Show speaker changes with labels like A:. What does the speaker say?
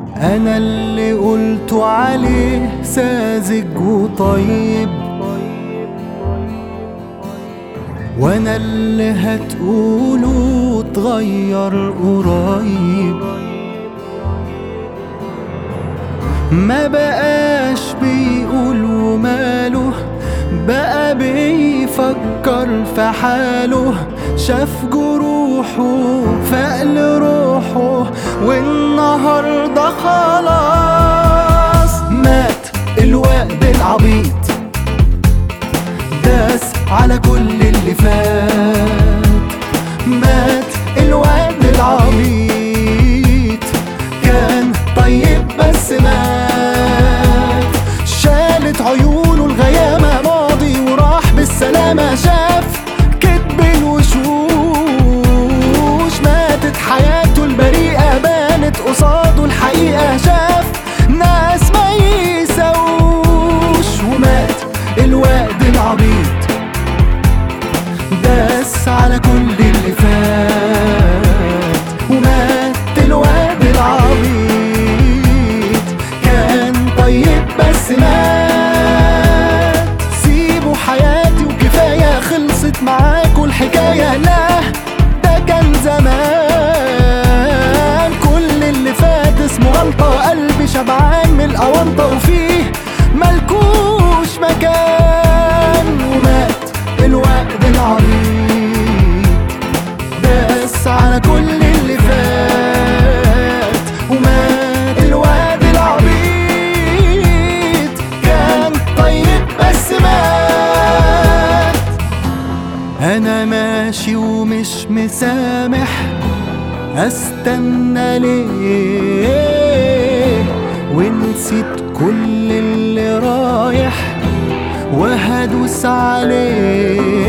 A: أنا اللي قلت عليه ساذج وطيب، وأنا اللي هتقوله اتغير قريب. ما بقاش بيقول وماله، بقى بيفكر في حاله. شاف جروحه فقل روحه، والنهارده خلاص مات الوقت العبيط. داس على كل اللي فات، مات الوقت العبيط. كان طيب بس مات، شالت عيونه الغيامة ماضي وراح بالسلامة. شاف كدب الوشوش، ماتت حياته البريئة بانت قصاده الحقيقة. شاف ناس ما يسوش، ومات الوقت العبيط. داس على كل اللي فات، ومات الوقت العبيط. كان طيب بس مات. سيبوا حياتي وكفاية، خلصت معاكوا الحكاية. لا ده كان زمان، كل اللي فات اسمه غلطة. قلبي شبعان من الأونطة وفيه ملكوش مكان. ومات الوقت العبيط، داس على كل اللي فات. ومات الوقت العبيط، كان طيب بس مات. أنا ماشي ومش مسامح، استنى ليه؟ ونسيت كل اللي رايح وهدوس عليه.